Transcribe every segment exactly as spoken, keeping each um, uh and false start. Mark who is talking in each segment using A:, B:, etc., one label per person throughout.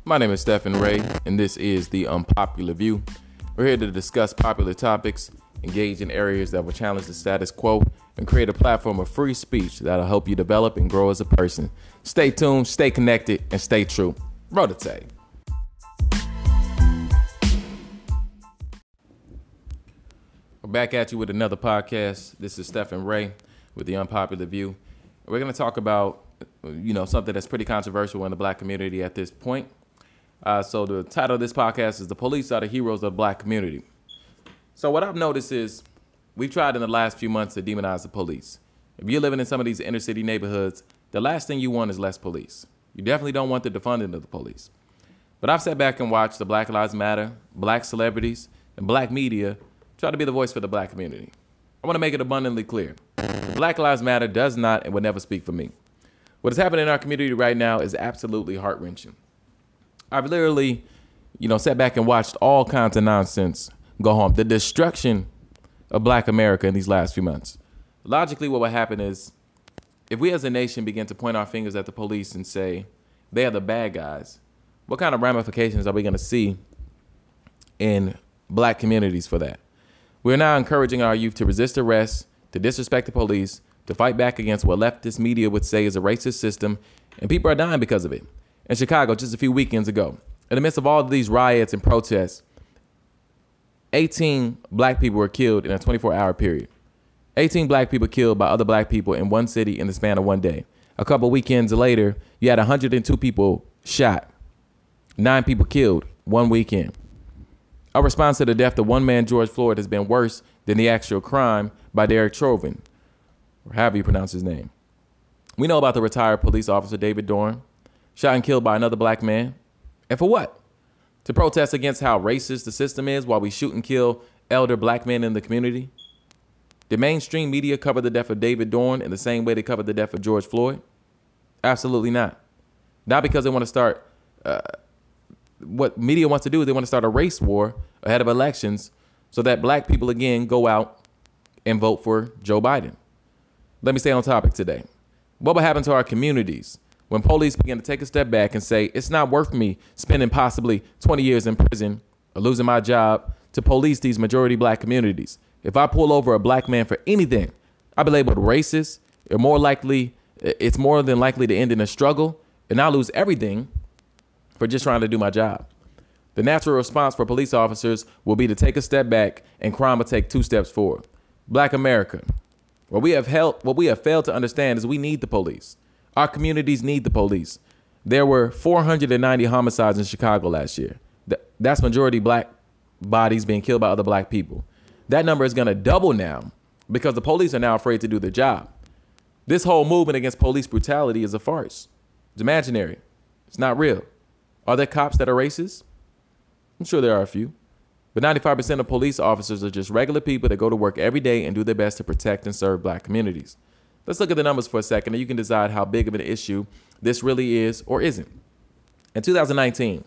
A: My name is Stephen Ray, and this is The Unpopular View. We're here to discuss popular topics, engage in areas that will challenge the status quo, and create a platform of free speech that'll help you develop and grow as a person. Stay tuned, stay connected, and stay true. Roll the tape. We're back at you with another podcast. This is Stephen Ray with The Unpopular View. We're going to talk about, you know, something that's pretty controversial in the black community at this point. Uh, so the title of this podcast is The Police Are the Heroes of the Black Community. So what I've noticed is we've tried in the last few months to demonize the police. If you're living in some of these inner city neighborhoods, the last thing you want is less police. You definitely don't want the defunding of the police. But I've sat back and watched the Black Lives Matter, black celebrities, and black media try to be the voice for the black community. I want to make it abundantly clear. Black Lives Matter does not and will never speak for me. What is happening in our community right now is absolutely heart-wrenching. I've literally, you know, sat back and watched all kinds of nonsense go home. The destruction of black America in these last few months. Logically, what would happen is if we as a nation begin to point our fingers at the police and say they are the bad guys, what kind of ramifications are we going to see in black communities for that? We're now encouraging our youth to resist arrest, to disrespect the police, to fight back against what leftist media would say is a racist system, and people are dying because of it. In Chicago, just a few weekends ago, in the midst of all of these riots and protests, eighteen black people were killed in a twenty-four hour period. eighteen black people killed by other black people in one city in the span of one day. A couple weekends later, you had one hundred two people shot, nine people killed one weekend. Our response to the death of one man, George Floyd, has been worse than the actual crime by Derek Chauvin, or however you pronounce his name. We know about the retired police officer, David Dorn, shot and killed by another black man. And for what? To protest against how racist the system is while we shoot and kill elder black men in the community? Did mainstream media cover the death of David Dorn in the same way they covered the death of George Floyd? Absolutely not. Not because they want to start, uh, what media wants to do is they want to start a race war ahead of elections so that black people again go out and vote for Joe Biden. Let me stay on topic today. What will happen to our communities when police begin to take a step back and say, it's not worth me spending possibly twenty years in prison or losing my job to police these majority black communities? If I pull over a black man for anything, I'll be labeled racist, or more likely, it's more than likely to end in a struggle, and I'll lose everything for just trying to do my job. The natural response for police officers will be to take a step back, and crime will take two steps forward. Black America, what we have held, what we have failed to understand is we need the police. Our communities need the police. There were four hundred ninety homicides in Chicago last year. That's majority black bodies being killed by other black people. That number is going to double now because the police are now afraid to do their job. This whole movement against police brutality is a farce. It's imaginary. It's not real. Are there cops that are racist? I'm sure there are a few. But ninety-five percent of police officers are just regular people that go to work every day and do their best to protect and serve black communities. Let's look at the numbers for a second and you can decide how big of an issue this really is or isn't. In two thousand nineteen,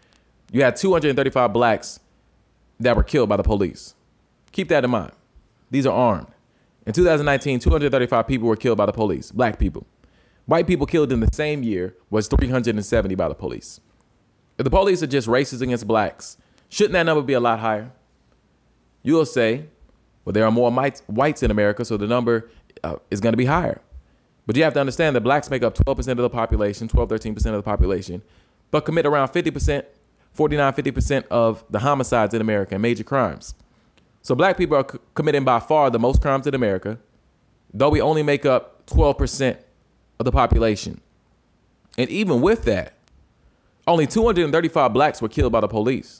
A: you had two hundred thirty-five blacks that were killed by the police. Keep that in mind. These are armed. In two thousand nineteen, two hundred thirty-five people were killed by the police, black people. White people killed in the same year was three hundred seventy by the police. If the police are just racist against blacks, shouldn't that number be a lot higher? You'll say, well, there are more whites in America, so the number uh, is going to be higher. But you have to understand that blacks make up twelve percent of the population, twelve, thirteen percent of the population, but commit around fifty percent, forty-nine, fifty percent of the homicides in America and major crimes. So black people are c- committing by far the most crimes in America, though we only make up twelve percent of the population. And even with that, only two hundred thirty-five blacks were killed by the police.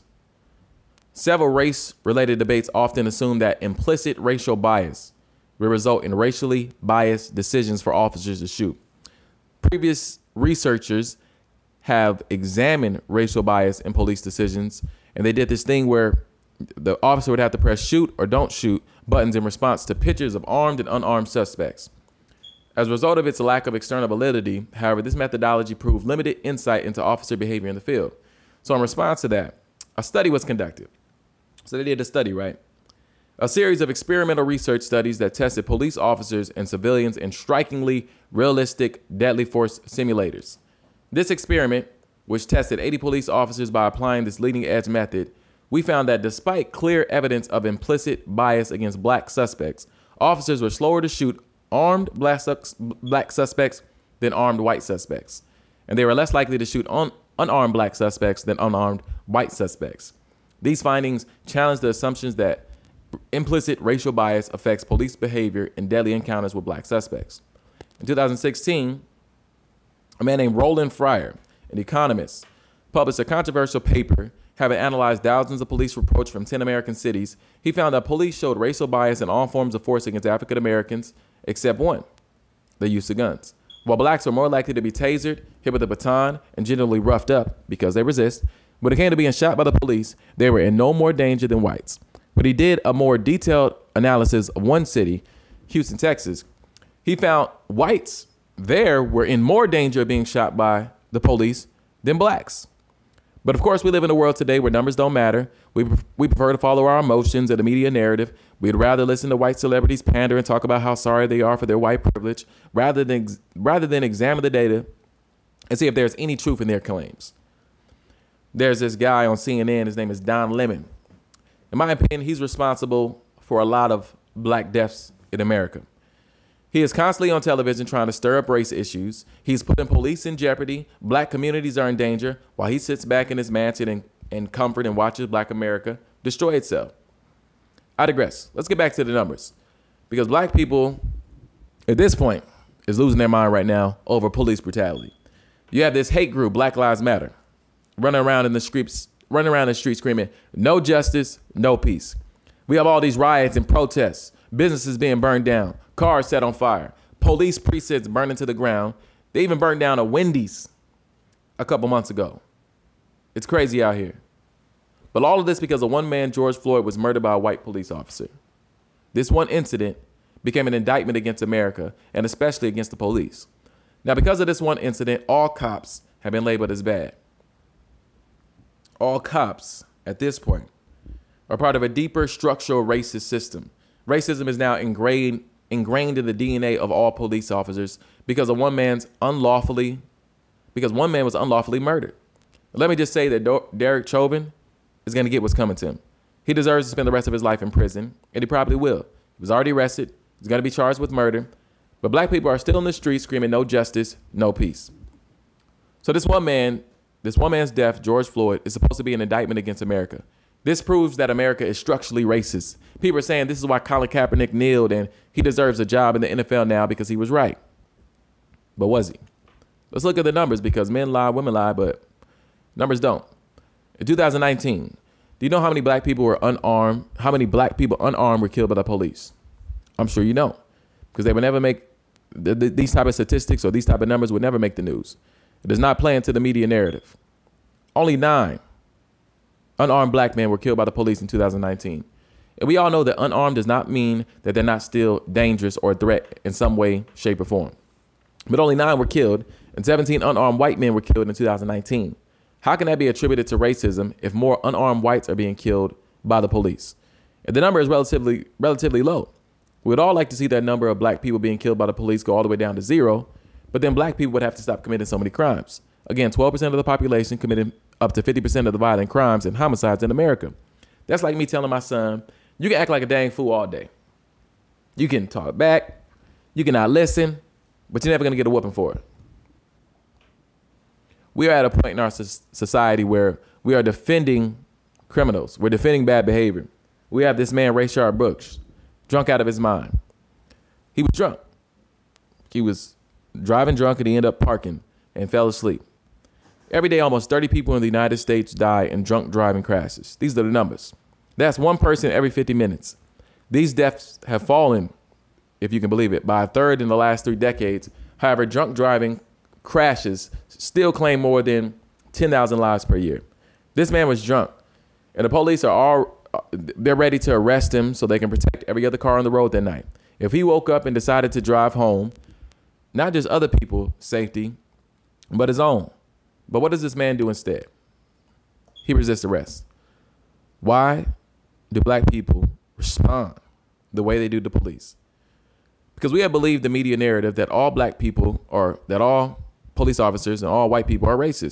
A: Several race-related debates often assume that implicit racial bias will result in racially biased decisions for officers to shoot. Previous researchers have examined racial bias in police decisions, and they did this thing where the officer would have to press shoot or don't shoot buttons in response to pictures of armed and unarmed suspects. As a result of its lack of external validity, however, this methodology proved limited insight into officer behavior in the field. So in response to that, a study was conducted. So they did a study, right? A series of experimental research studies that tested police officers and civilians in strikingly realistic deadly force simulators. This experiment which tested eighty police officers by applying this leading edge method, we found that despite clear evidence of implicit bias against black suspects, officers were slower to shoot armed black, sus- black suspects than armed white suspects. And they were less likely to shoot un- unarmed black suspects than unarmed white suspects. These findings challenge the assumptions that implicit racial bias affects police behavior in deadly encounters with black suspects. In two thousand sixteen, a man named Roland Fryer, an economist, published a controversial paper having analyzed thousands of police reports from ten American cities. He found that police showed racial bias in all forms of force against African Americans, except one, the use of guns. While blacks are more likely to be tasered, hit with a baton, and generally roughed up because they resist, when it came to being shot by the police, they were in no more danger than whites. But he did a more detailed analysis of one city, Houston, Texas. He found whites there were in more danger of being shot by the police than blacks. But of course, we live in a world today where numbers don't matter. We, we prefer to follow our emotions and the media narrative. We'd rather listen to white celebrities pander and talk about how sorry they are for their white privilege rather than, rather than examine the data and see if there's any truth in their claims. There's this guy on C N N. His name is Don Lemon. In my opinion, he's responsible for a lot of black deaths in America. He is constantly on television trying to stir up race issues. He's putting police in jeopardy. Black communities are in danger while he sits back in his mansion in, in comfort and watches black America destroy itself. I digress. Let's get back to the numbers. Because black people, at this point, is losing their mind right now over police brutality. You have this hate group, Black Lives Matter, running around in the streets, running around the street screaming, no justice, no peace. We have all these riots and protests, businesses being burned down, cars set on fire, police precincts burning to the ground. They even burned down a Wendy's a couple months ago. It's crazy out here. But all of this because of one man, George Floyd, was murdered by a white police officer. This one incident became an indictment against America and especially against the police. Now, because of this one incident, all cops have been labeled as bad. All cops at this point are part of a deeper structural racist system. Racism is now ingrained ingrained in the D N A of all police officers because of one man's unlawfully, because one man was unlawfully murdered. Let me just say that Do- Derek Chauvin is going to get what's coming to him. He deserves to spend the rest of his life in prison, and he probably will. He was already arrested. He's going to be charged with murder. But black people are still in the streets screaming no justice, no peace. So this one man, this one man's death, George Floyd, is supposed to be an indictment against America. This proves that America is structurally racist. People are saying this is why Colin Kaepernick kneeled and he deserves a job in the N F L now because he was right. But was he? Let's look at the numbers because men lie, women lie, but numbers don't. In two thousand nineteen, do you know how many black people were unarmed? How many black people unarmed were killed by the police? I'm sure you know because they would never make th- th- these type of statistics or these type of numbers would never make the news. It does not play into the media narrative. Only nine unarmed black men were killed by the police in two thousand nineteen. And we all know that unarmed does not mean that they're not still dangerous or a threat in some way, shape, or form. But only nine were killed and seventeen unarmed white men were killed in two thousand nineteen. How can that be attributed to racism if more unarmed whites are being killed by the police? And the number is relatively relatively low. We'd all like to see that number of black people being killed by the police go all the way down to zero, but then black people would have to stop committing so many crimes. Again, twelve percent of the population committed up to fifty percent of the violent crimes and homicides in America. That's like me telling my son, you can act like a dang fool all day. You can talk back, you can not listen, but you're never going to get a whooping for it. We are at a point in our society where we are defending criminals. We're defending bad behavior. We have this man, Rayshard Brooks, drunk out of his mind. He was drunk. He was driving drunk and he ended up parking and fell asleep. Every day, almost thirty people in the United States die in drunk driving crashes. These are the numbers. That's one person every fifty minutes. These deaths have fallen, if you can believe it, by a third in the last three decades. However, drunk driving crashes still claim more than ten thousand lives per year. This man was drunk, and the police are all, they're ready to arrest him so they can protect every other car on the road that night. If he woke up and decided to drive home, not just other people's safety, but his own. But what does this man do instead? He resists arrest. Why do black people respond the way they do to police? Because we have believed the media narrative that all black people or that all police officers and all white people are racist.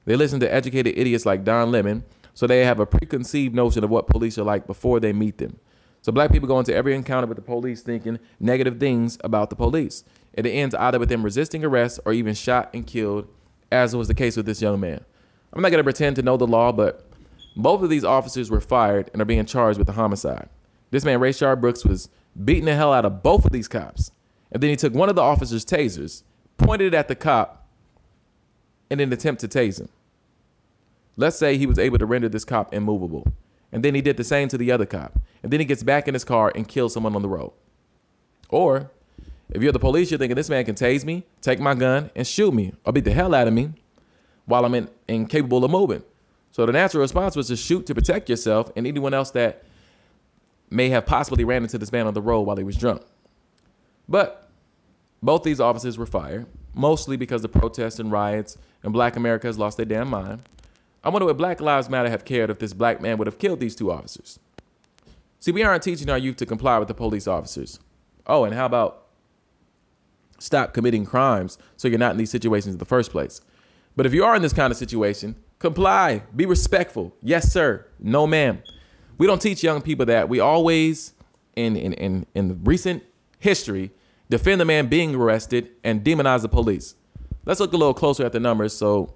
A: They listen to educated idiots like Don Lemon, so they have a preconceived notion of what police are like before they meet them. So black people go into every encounter with the police thinking negative things about the police. And it ends either with them resisting arrest or even shot and killed, as was the case with this young man. I'm not going to pretend to know the law, but both of these officers were fired and are being charged with the homicide. This man, Rayshard Brooks, was beating the hell out of both of these cops. And then he took one of the officer's tasers, pointed it at the cop, in an attempt to tase him. Let's say he was able to render this cop immovable. And then he did the same to the other cop. And then he gets back in his car and kills someone on the road. Or if you're the police, you're thinking this man can tase me, take my gun, and shoot me, or beat the hell out of me while I'm in, incapable of moving. So the natural response was to shoot to protect yourself and anyone else that may have possibly ran into this man on the road while he was drunk. But both these officers were fired, mostly because the protests and riots and black America has lost their damn mind. I wonder would Black Lives Matter have cared if this black man would have killed these two officers? See, we aren't teaching our youth to comply with the police officers. Oh, and how about stop committing crimes so you're not in these situations in the first place? But if you are in this kind of situation, comply, be respectful. Yes, sir. No, ma'am. We don't teach young people that. We always, in, in, in, in recent history, defend the man being arrested and demonize the police. Let's look a little closer at the numbers so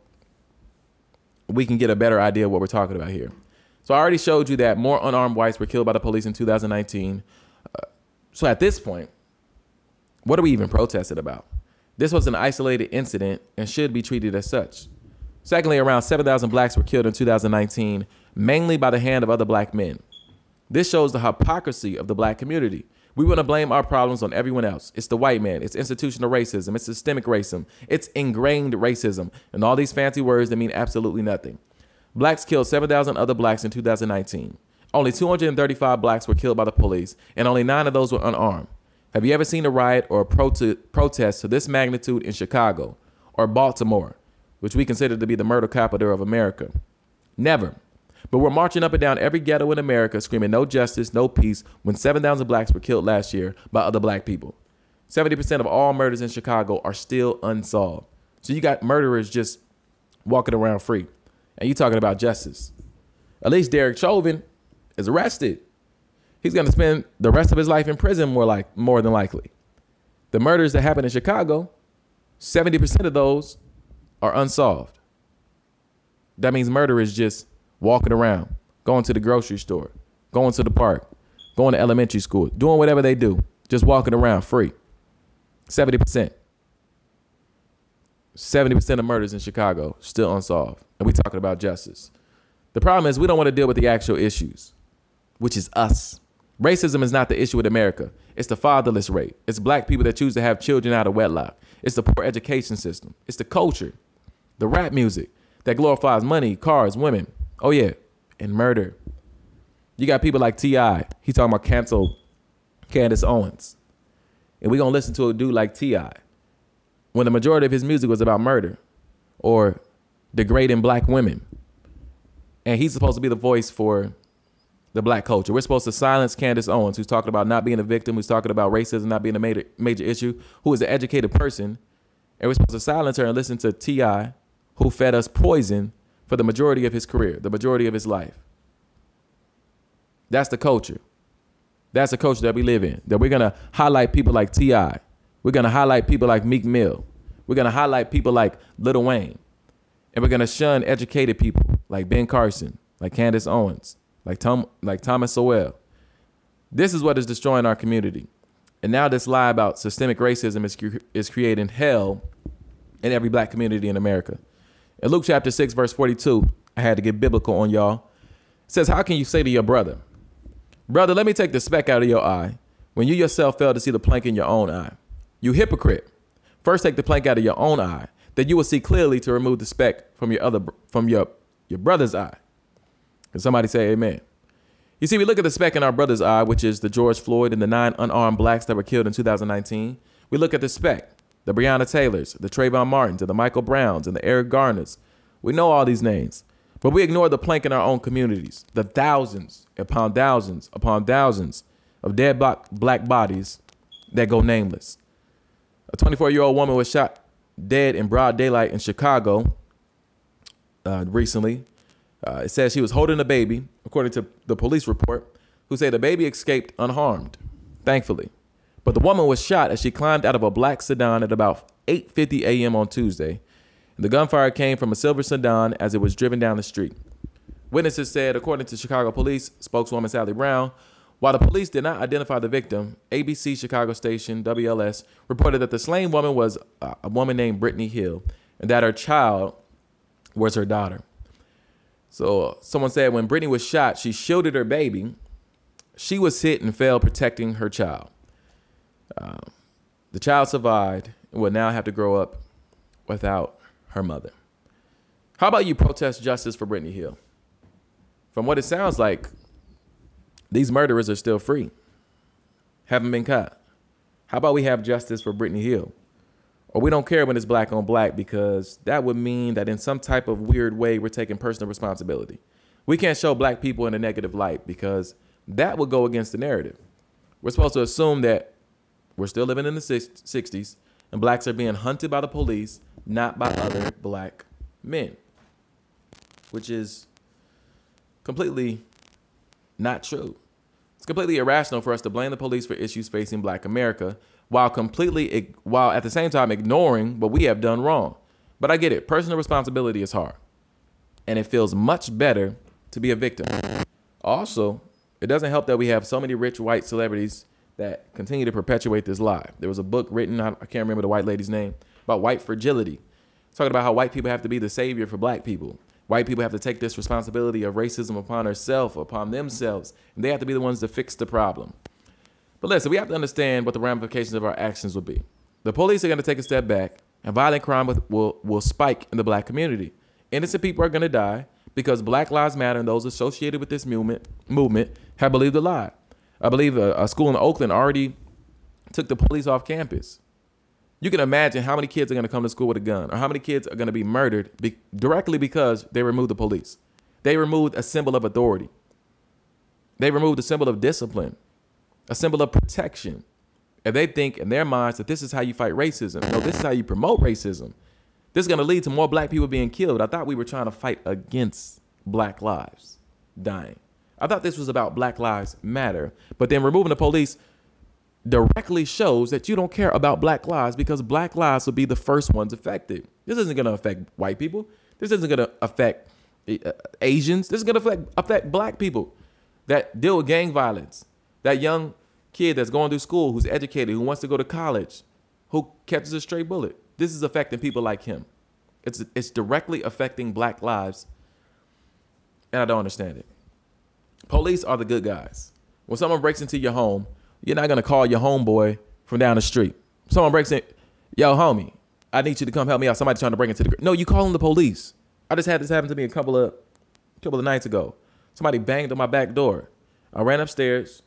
A: we can get a better idea of what we're talking about here. So I already showed you that more unarmed whites were killed by the police in two thousand nineteen. Uh, so at this point, what are we even protesting about? This was an isolated incident and should be treated as such. Secondly, around seven thousand blacks were killed in two thousand nineteen, mainly by the hand of other black men. This shows the hypocrisy of the black community. We want to blame our problems on everyone else. It's the white man. It's institutional racism. It's systemic racism. It's ingrained racism. And all these fancy words that mean absolutely nothing. Blacks killed seven thousand other blacks in two thousand nineteen. Only two hundred thirty-five blacks were killed by the police, and only nine of those were unarmed. Have you ever seen a riot or a prote- protest to this magnitude in Chicago or Baltimore, which we consider to be the murder capital of America? Never. But we're marching up and down every ghetto in America screaming no justice, no peace when seven thousand blacks were killed last year by other black people. seventy percent of all murders in Chicago are still unsolved. So you got murderers just walking around free. And you talking about justice. At least Derek Chauvin is arrested. He's going to spend the rest of his life in prison more like more than likely. The murders that happened in Chicago, seventy percent of those are unsolved. That means murder is just walking around, going to the grocery store, going to the park, going to elementary school, doing whatever they do, just walking around free. seventy percent. seventy percent of murders in Chicago still unsolved. And we're talking about justice. The problem is we don't want to deal with the actual issues, which is us. Racism is not the issue with America. It's the fatherless rate. It's black people that choose to have children out of wedlock. It's the poor education system. It's the culture, the rap music that glorifies money, cars, women. Oh, yeah, and murder. You got people like T I He talking about cancel Candace Owens. And we're going to listen to a dude like T I when the majority of his music was about murder or degrading black women. And he's supposed to be the voice for the black culture. We're supposed to silence Candace Owens, who's talking about not being a victim, who's talking about racism not being a major, major issue, who is an educated person. And we're supposed to silence her and listen to T I, who fed us poison for the majority of his career, the majority of his life. That's the culture. That's the culture that we live in, that we're going to highlight people like T I We're going to highlight people like Meek Mill. We're going to highlight people like Lil Wayne. And we're going to shun educated people like Ben Carson, like Candace Owens, like Tom, like Thomas Sowell. This is what is destroying our community. And now this lie about systemic racism is, cre- is creating hell in every black community in America. In Luke chapter six, verse forty-two, I had to get biblical on y'all. It says, how can you say to your brother, brother, let me take the speck out of your eye when you yourself fail to see the plank in your own eye? You hypocrite. First take the plank out of your own eye, that you will see clearly to remove the speck from your other from your, your brother's eye. Can somebody say amen? You see, we look at the speck in our brother's eye, which is the George Floyd and the nine unarmed blacks that were killed in two thousand nineteen. We look at the speck, the Breonna Taylors, the Trayvon Martins, and the Michael Browns, and the Eric Garners. We know all these names, but we ignore the plank in our own communities, the thousands upon thousands upon thousands of dead black bodies that go nameless. A twenty-four-year-old woman was shot dead in broad daylight in Chicago uh, recently. Uh, it says she was holding a baby, according to the police report, who say the baby escaped unharmed, thankfully. But the woman was shot as she climbed out of a black sedan at about eight fifty a.m. on Tuesday. The gunfire came from a silver sedan as it was driven down the street. Witnesses said, according to Chicago police spokeswoman Sally Brown, while the police did not identify the victim, A B C Chicago station W L S reported that the slain woman was a woman named Brittany Hill and that her child was her daughter. So someone said when Brittany was shot, she shielded her baby. She was hit and fell protecting her child. Um, the child survived and will now have to grow up without her mother. How about you protest justice for Brittany Hill? From what it sounds like, these murderers are still free, haven't been caught. How about we have justice for Brittany Hill? Or we don't care when it's black on black, because that would mean that in some type of weird way, we're taking personal responsibility. We can't show black people in a negative light because that would go against the narrative. We're supposed to assume that we're still living in the sixties and blacks are being hunted by the police, not by other black men, which is completely not true. It's completely irrational for us to blame the police for issues facing black America while completely, while at the same time ignoring what we have done wrong. But I get it. Personal responsibility is hard. And it feels much better to be a victim. Also, it doesn't help that we have so many rich white celebrities that continue to perpetuate this lie. There was a book written, I can't remember the white lady's name, about white fragility. It's talking about how white people have to be the savior for black people. White people have to take this responsibility of racism upon herself, upon themselves, and they have to be the ones to fix the problem. But listen, we have to understand what the ramifications of our actions will be. The police are going to take a step back, and violent crime will, will spike in the black community. Innocent people are going to die because Black Lives Matter and those associated with this movement, movement have believed the lie. I believe a, a school in Oakland already took the police off campus. You can imagine how many kids are going to come to school with a gun, or how many kids are going to be murdered be- directly because they removed the police. They removed a symbol of authority. They removed a symbol of discipline, a symbol of protection. And they think in their minds that this is how you fight racism. No, this is how you promote racism. This is going to lead to more black people being killed. I thought we were trying to fight against black lives dying. I thought this was about Black Lives Matter. But then removing the police directly shows that you don't care about black lives, because black lives will be the first ones affected. This isn't going to affect white people. This isn't going to affect uh, Asians. This is going to affect, affect black people that deal with gang violence. That young kid that's going through school, who's educated, who wants to go to college, who catches a stray bullet. This is affecting people like him. It's, it's directly affecting black lives, and I don't understand it. Police are the good guys. When someone breaks into your home, you're not going to call your homeboy from down the street. Someone breaks in, yo, homie, I need you to come help me out. Somebody trying to break into the... No, you calling the police. I just had this happen to me a couple of, couple of nights ago. Somebody banged on my back door. I ran upstairs.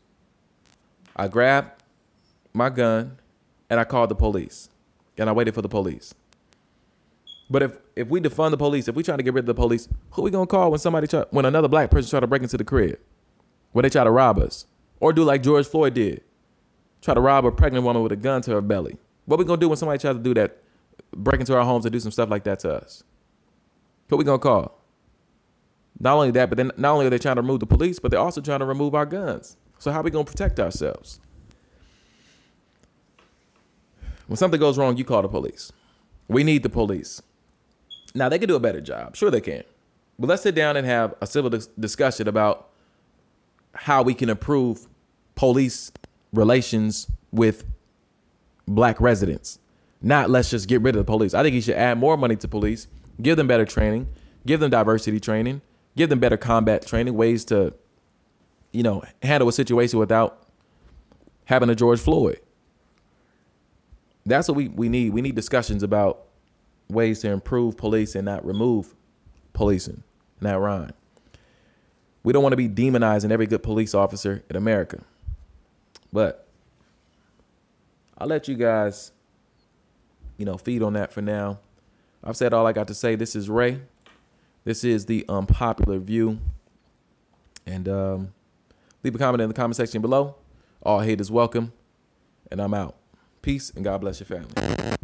A: I grabbed my gun, and I called the police. And I waited for the police. But if, if we defund the police, if we try to get rid of the police, who we going to call when somebody try, when another black person try to break into the crib? When they try to rob us? Or do like George Floyd did, try to rob a pregnant woman with a gun to her belly. What we gonna do when somebody tries to do that, break into our homes and do some stuff like that to us? Who we gonna call? Not only that, but then not only are they trying to remove the police, but they're also trying to remove our guns. So how are we gonna protect ourselves? When something goes wrong, you call the police. We need the police. Now, they can do a better job. Sure they can. But let's sit down and have a civil dis- discussion about how we can improve police relations with black residents. Not let's just get rid of the police. I think you should add more money to police, give them better training, give them diversity training, give them better combat training, ways to, you know, handle a situation without having a George Floyd. That's what we, we need. We need discussions about ways to improve police and not remove policing. And that rhyme. We don't want to be demonizing every good police officer in America. But I'll let you guys, you know, feed on that for now. I've said all I got to say. This is Ray. This is the Unpopular View. And um, leave a comment in the comment section below. All hate is welcome. And I'm out. Peace and God bless your family.